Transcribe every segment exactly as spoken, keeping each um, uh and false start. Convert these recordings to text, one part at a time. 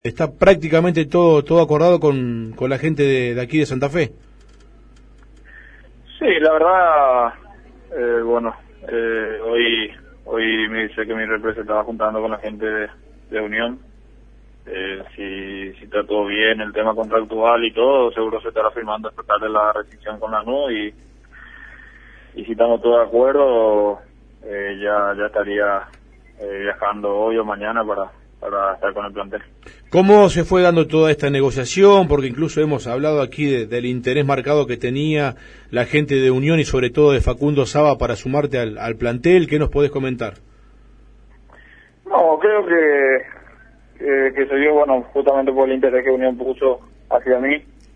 Está prácticamente todo todo acordado con, con la gente de, de aquí de Santa Fe. Sí, la verdad, eh, bueno, eh, hoy hoy me dice que mi representante se estaba juntando con la gente de, de Unión. Eh, si, si está todo bien, el tema contractual y todo, seguro se estará firmando esta tarde la rescisión con la N U y, y si estamos todos de acuerdo, eh, ya ya estaría eh, viajando hoy o mañana para, para estar con el plantel. ¿Cómo se fue dando toda esta negociación? Porque incluso hemos hablado aquí de, del interés marcado que tenía la gente de Unión y sobre todo de Facundo Saba para sumarte al, al plantel. ¿Qué nos podés comentar? No, creo que, que, que se dio, bueno, justamente por el interés que Unión puso hacia mí.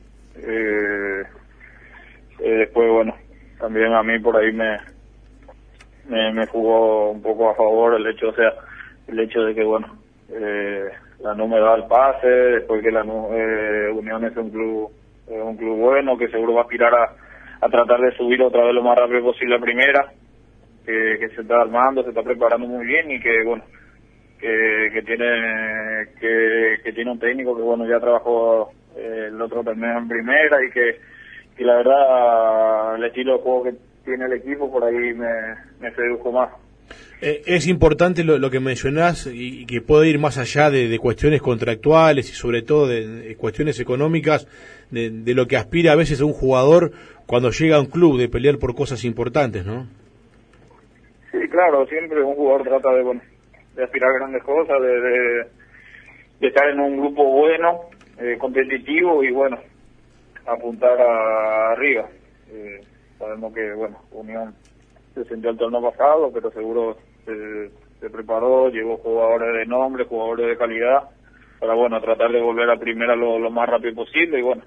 Eh, eh, después, bueno, también a mí por ahí me, me, me jugó un poco a favor el hecho, o sea, el hecho de que, bueno, eh, la N U me da el pase, después que la N U, eh, Unión es un club eh, un club bueno, que seguro va a aspirar a, a tratar de subir otra vez lo más rápido posible a primera, que, que se está armando, se está preparando muy bien y que, bueno, que, que tiene que, que tiene un técnico que, bueno, ya trabajó eh, el otro torneo en primera y que, que la verdad el estilo de juego que tiene el equipo por ahí me, me sedujo más. Eh, es importante lo, lo que mencionás y, y que puede ir más allá de, de cuestiones contractuales y sobre todo de, de cuestiones económicas, de, de lo que aspira a veces a un jugador cuando llega a un club, de pelear por cosas importantes, ¿no? Sí, claro, siempre un jugador trata de, bueno, de aspirar a grandes cosas, de, de, de estar en un grupo bueno, eh, competitivo y, bueno, apuntar a arriba. Eh, sabemos que, bueno, Unión se sintió el torneo pasado, pero seguro se, se preparó, llevó jugadores de nombre, jugadores de calidad, para, bueno, tratar de volver a primera lo, lo más rápido posible y, bueno,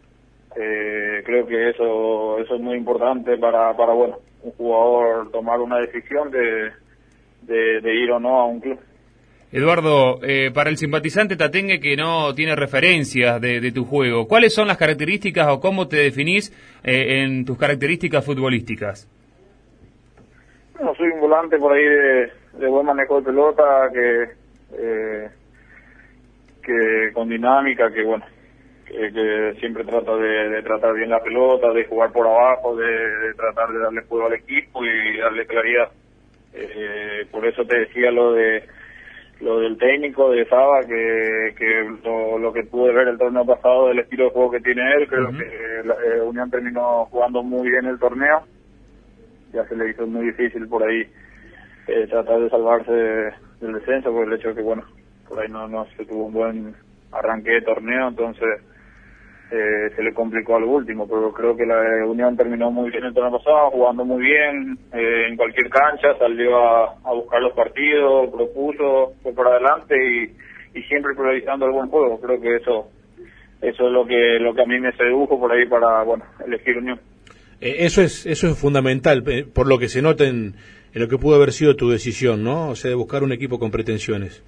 eh, creo que eso eso es muy importante para, para bueno, un jugador tomar una decisión de, de, de ir o no a un club. Eduardo, eh, para el simpatizante tatengue que no tiene referencias de, de tu juego, ¿cuáles son las características o cómo te definís eh, en tus características futbolísticas? Bueno, soy un volante por ahí de, de buen manejo de pelota, que eh, que con dinámica, que bueno, que, que siempre trata de, de tratar bien la pelota, de jugar por abajo, de, de tratar de darle juego al equipo y darle claridad. Eh, por eso te decía lo de lo del técnico de Saba, que, que lo, lo que pude ver el torneo pasado del estilo de juego que tiene él, creo uh-huh. que la eh, Unión terminó jugando muy bien el torneo. Ya se le hizo muy difícil por ahí eh, tratar de salvarse de, del descenso por el hecho de que, bueno, por ahí no, no se tuvo un buen arranque de torneo, entonces eh, se le complicó al último, pero creo que la Unión terminó muy bien el torneo pasado, jugando muy bien, eh, en cualquier cancha, salió a, a buscar los partidos, propuso, fue por adelante y, y siempre priorizando el buen juego. Creo que eso eso es lo que lo que a mí me sedujo por ahí para, bueno, elegir Unión. Eso es eso es fundamental, por lo que se nota en, en lo que pudo haber sido tu decisión, ¿no? O sea, de buscar un equipo con pretensiones.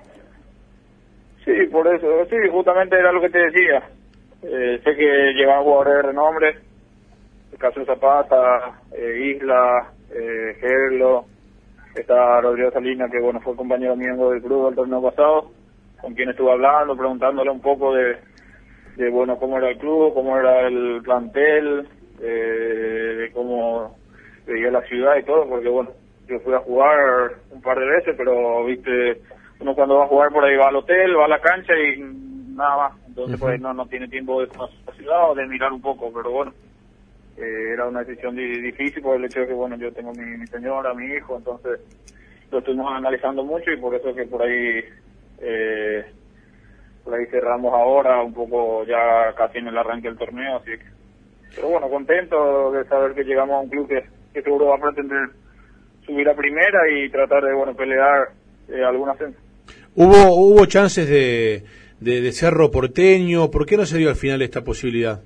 Sí, por eso, sí, justamente era lo que te decía. Eh, sé que llevan jugadores de renombre, el caso de Zapata, eh, Isla, eh, Gerlo, está Rodrigo Salinas, que bueno, fue compañero miembro del club el torneo pasado, con quien estuve hablando, preguntándole un poco de, de bueno, cómo era el club, cómo era el plantel, Eh, de cómo veía la ciudad y todo, porque bueno, yo fui a jugar un par de veces, pero viste, uno cuando va a jugar por ahí va al hotel, va a la cancha y nada más, entonces uh-huh. por ahí no, no tiene tiempo de conocer la ciudad o de mirar un poco, pero bueno, eh, era una decisión di- difícil por el hecho de que bueno, yo tengo mi, mi señora, mi hijo, entonces lo estuvimos analizando mucho y por eso que por ahí eh, por ahí cerramos ahora, un poco ya casi en el arranque del torneo, así que pero bueno, contento de saber que llegamos a un club que, que seguro va a pretender subir a primera y tratar de, bueno, pelear eh, algún ascenso. ¿Hubo hubo chances de, de, de Cerro Porteño? ¿Por qué no se dio al final esta posibilidad?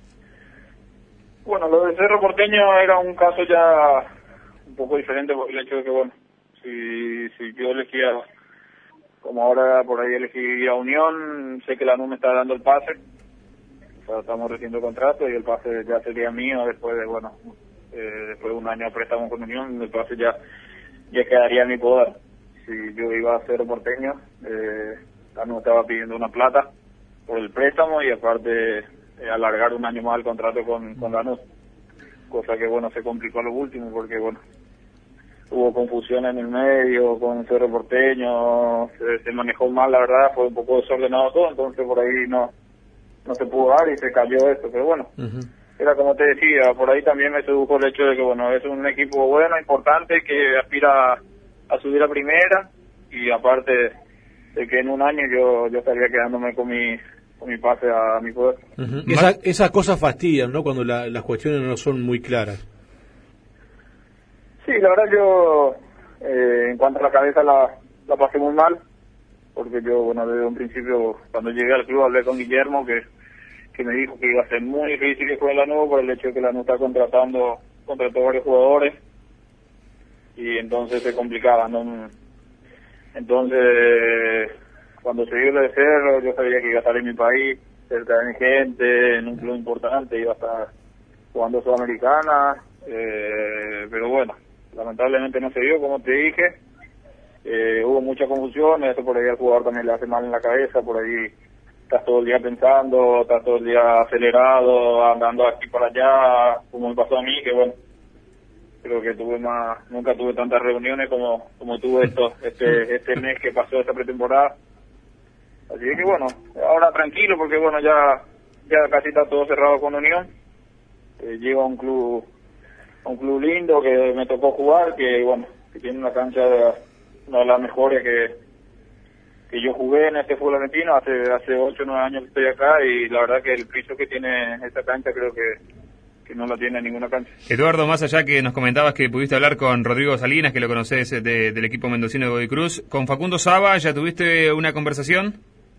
Bueno, lo de Cerro Porteño era un caso ya un poco diferente por el hecho de que, bueno, si, si yo elegía, como ahora por ahí elegí a Unión, sé que la N U me está dando el pase. Estamos recibiendo contrato y el pase ya sería mío después de, bueno, eh, después de un año de préstamo con Unión, el pase ya ya quedaría en mi poder. Si yo iba a Cerro Porteño, eh, Lanús estaba pidiendo una plata por el préstamo y aparte eh, alargar un año más el contrato con, con Lanús, cosa que bueno se complicó a lo último porque bueno hubo confusión en el medio con el Cerro Porteño, se, se manejó mal, la verdad, fue un poco desordenado todo, entonces por ahí no no se pudo dar y se cayó esto, pero bueno, uh-huh. Era como te decía, por ahí también me sedujo el hecho de que bueno, es un equipo bueno, importante, que aspira a subir a primera y aparte de que en un año yo yo estaría quedándome con mi con mi pase a mi poder. Uh-huh. Esa, esas cosas fastidian, ¿no? Cuando la, las cuestiones no son muy claras. Sí, la verdad yo eh, en cuanto a la cabeza la, la pasé muy mal, porque yo, bueno, desde un principio, cuando llegué al club hablé con Guillermo, que que me dijo que iba a ser muy difícil que fuera Lanús por el hecho de que Lanús está contratando, contrató varios jugadores, y entonces se complicaba, ¿no? Entonces, cuando se dio de Cerro, yo sabía que iba a estar en mi país, cerca de mi gente, en un club importante, iba a estar jugando Sudamericana, eh, pero bueno, lamentablemente no se dio, como te dije, eh, hubo mucha confusión, eso por ahí al jugador también le hace mal en la cabeza, por ahí estás todo el día pensando, estás todo el día acelerado, andando aquí para allá, como me pasó a mí, que bueno, creo que tuve más, nunca tuve tantas reuniones como como tuve esto, este este mes que pasó esta pretemporada. Así que bueno, ahora tranquilo porque bueno, ya ya casi está todo cerrado con Unión. Eh, llego a un club a un club lindo que me tocó jugar, que bueno, que tiene una cancha de una de las mejores que que yo jugué en este fútbol argentino hace hace ocho o nueve años que estoy acá y la verdad que el piso que tiene esta cancha creo que, que no la tiene ninguna cancha. Eduardo, más allá que nos comentabas que pudiste hablar con Rodrigo Salinas, que lo conocés de, del equipo mendocino de Godoy Cruz, ¿con Facundo Saba ya tuviste una conversación?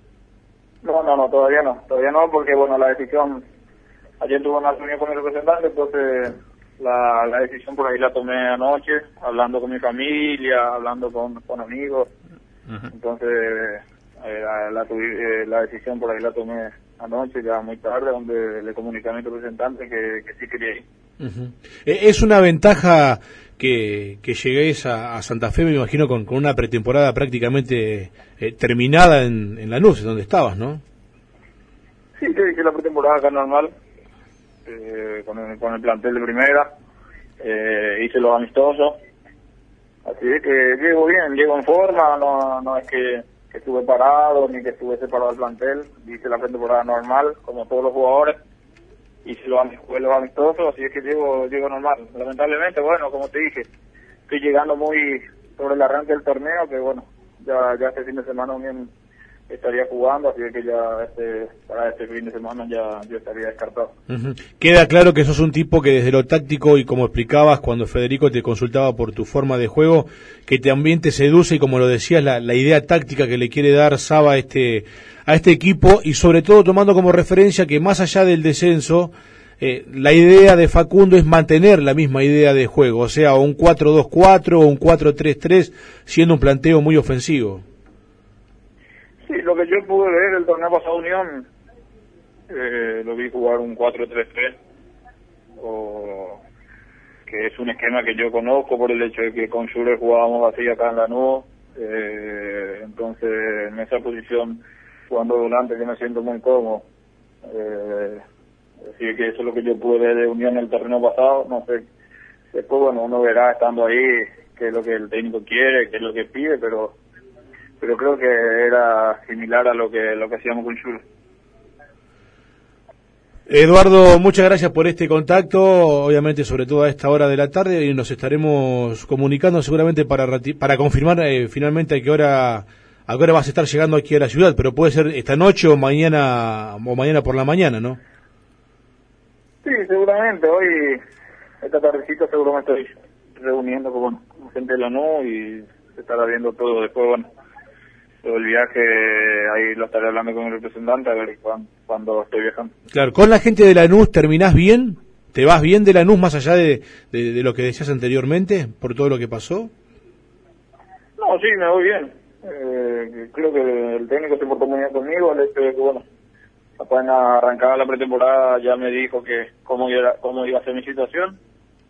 No, no, no, todavía no, todavía no, porque bueno, la decisión, ayer tuve una reunión con el representante, entonces la, la decisión por ahí la tomé anoche, hablando con mi familia, hablando con, con amigos. Uh-huh. Entonces eh, la, la, eh, la decisión por ahí la tomé anoche, ya muy tarde, donde le comuniqué a mi representante que, que sí quería ir. Uh-huh. Es una ventaja que, que lleguéis a, a Santa Fe, me imagino, con, con una pretemporada prácticamente eh, terminada en, en Lanús, donde estabas, ¿no? Sí, sí, hice la pretemporada acá normal, eh, con, el, con el plantel de primera, eh, hice los amistosos. Así es que llego bien, llego en forma, no no es que, que estuve parado ni que estuve separado del plantel, hice la pretemporada normal, como todos los jugadores, hice los, los amistosos, así es que llego, llego normal. Lamentablemente, bueno, como te dije, estoy llegando muy sobre el arranque del torneo, que bueno, ya ya este fin de semana bien estaría jugando, así que ya este para este fin de semana ya yo estaría descartado. Uh-huh. Queda claro que sos un tipo que desde lo táctico y como explicabas cuando Federico te consultaba por tu forma de juego, que también te seduce y como lo decías, la, la idea táctica que le quiere dar Saba a este, a este equipo y sobre todo tomando como referencia que más allá del descenso, eh, la idea de Facundo es mantener la misma idea de juego, o sea, un cuatro dos cuatro o un cuatro tres tres, siendo un planteo muy ofensivo. Sí, lo que yo pude ver el torneo pasado Unión, eh, lo vi jugar un cuatro tres tres, o que es un esquema que yo conozco por el hecho de que con Schuller jugábamos así acá en Lanús, eh, entonces en esa posición jugando volante yo me siento muy cómodo, eh, así que eso es lo que yo pude ver de Unión el torneo pasado, no sé, después bueno uno verá estando ahí qué es lo que el técnico quiere, qué es lo que pide, pero pero creo que era similar a lo que lo que hacíamos con Schuller. Eduardo, muchas gracias por este contacto, obviamente sobre todo a esta hora de la tarde, y nos estaremos comunicando seguramente para rati- para confirmar eh, finalmente a qué hora a qué hora vas a estar llegando aquí a la ciudad, pero puede ser esta noche o mañana o mañana por la mañana, ¿no? Sí, seguramente, hoy, esta tardecita seguro me estoy reuniendo con, con gente de Lanús y se estará viendo todo después, bueno. El viaje, ahí lo estaré hablando con el representante a ver cuándo, cuándo estoy viajando. Claro, con la gente de Lanús, ¿terminás bien? ¿Te vas bien de Lanús más allá de, de, de lo que decías anteriormente, por todo lo que pasó? No, sí, me voy bien. Eh, creo que el técnico se portó muy bien conmigo, el hecho de que, bueno, apenas arrancaba la pretemporada ya me dijo que cómo iba, cómo iba a ser mi situación.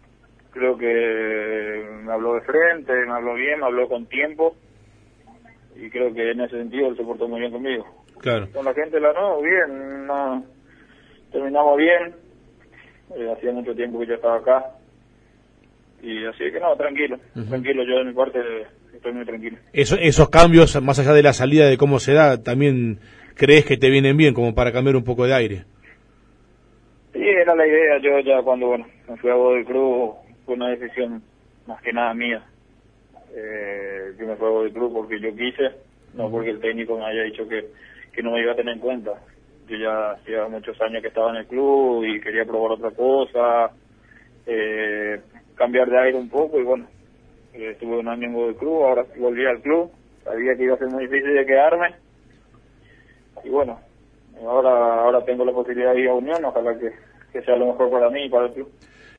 Creo que me habló de frente, me habló bien, me habló con tiempo. y creo que en ese sentido él se portó muy bien conmigo. Claro. Con la gente de Lanús, bien, no, terminamos bien, eh, hacía mucho tiempo que yo estaba acá, y así que no, tranquilo, uh-huh. tranquilo, yo de mi parte estoy muy tranquilo. Eso, esos cambios, más allá de la salida, de cómo se da, también crees que te vienen bien, como para cambiar un poco de aire. Sí, era la idea. Yo ya cuando bueno me fui a Godoy Cruz fue una decisión más que nada mía. Eh, yo me fui a Godoy Cruz porque yo quise, no porque el técnico me haya dicho que, que no me iba a tener en cuenta. Yo ya hacía muchos años que estaba en el club y quería probar otra cosa, eh, cambiar de aire un poco y bueno, eh, estuve un año en Godoy Cruz, ahora volví al club, sabía que iba a ser muy difícil de quedarme y bueno, ahora ahora tengo la posibilidad de ir a Unión, ojalá que, que sea lo mejor para mí y para el club.